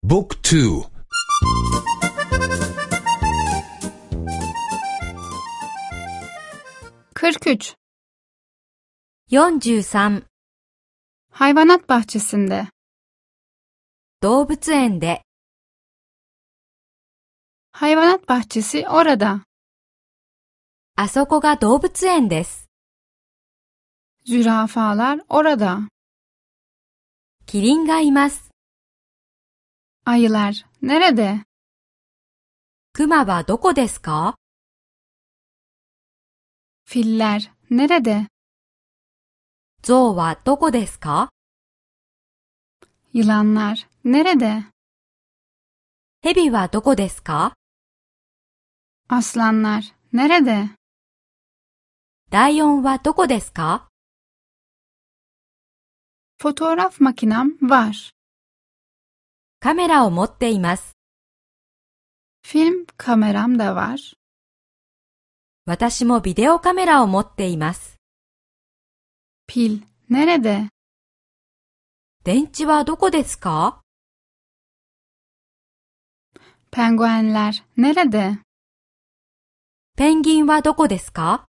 Book 2 43. 43. Hayvanat bahçesinde. 動物園で。 Hayvanat bahçesi orada. あそこが動物園です。 Zürafalar orada. キリンがいます。 Ayılar nerede? クマはどこですか？ Filler nerede? ゾウはどこですか？ Yılanlar nerede? ヘビはどこですか？ Aslanlar nerede? ライオンはどこですか？ Fotoğraf makinem var. カメラを持っています。 Film kameram da var. 私もビデオカメラを持っています。 Pil nerede? 電池はどこですか？ Penguenler nerede? ペンギンはどこですか？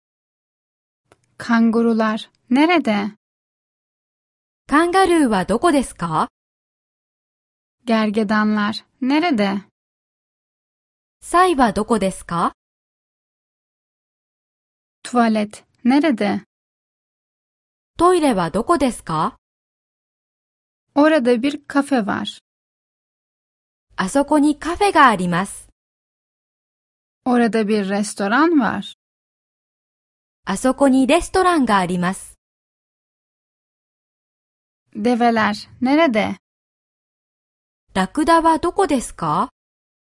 Kangurular nerede? カンガルーはどこですか？ Gergedanlar nerede? サイはどこですか？ Tuvalet nerede? トイレはどこですか？ Orada bir kafe var. あそこにカフェがあります。 Orada bir restoran var. あそこにレストランがあります。 Develer nerede? ラクダはどこですか？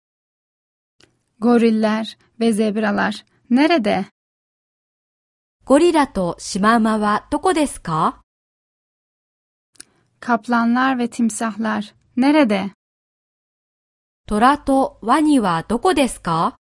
Goriller ve zebralar nerede? ゴリラとシマウマはどこですか？ Kaplanlar ve timsahlar nerede? トラとワニはどこですか？